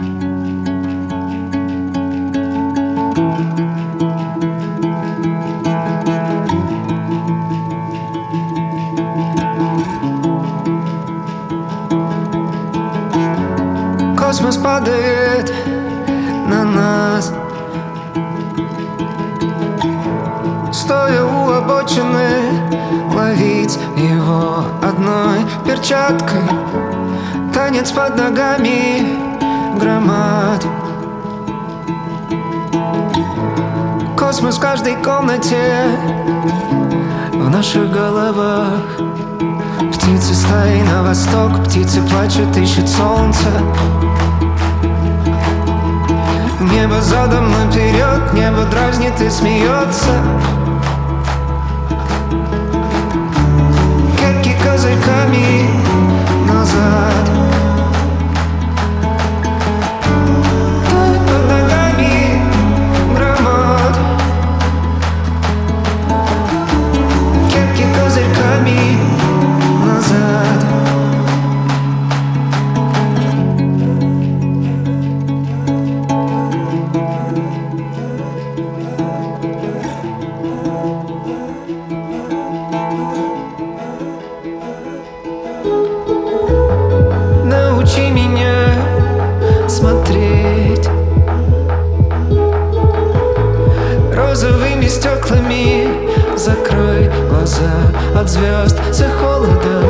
Космос падает на нас, стоя у обочины, ловить его одной перчаткой. Танец под ногами громад. Космос в каждой комнате, в наших головах. Птицы стаи на восток, птицы плачут, ищут солнце. Небо задом наперед, небо дразнит и смеется. Кепки козырьками назад. Под ногами громад. Кепки козырьками назад. Научи меня смотреть розовыми стеклами. Закрой глаза от звезд, за холода.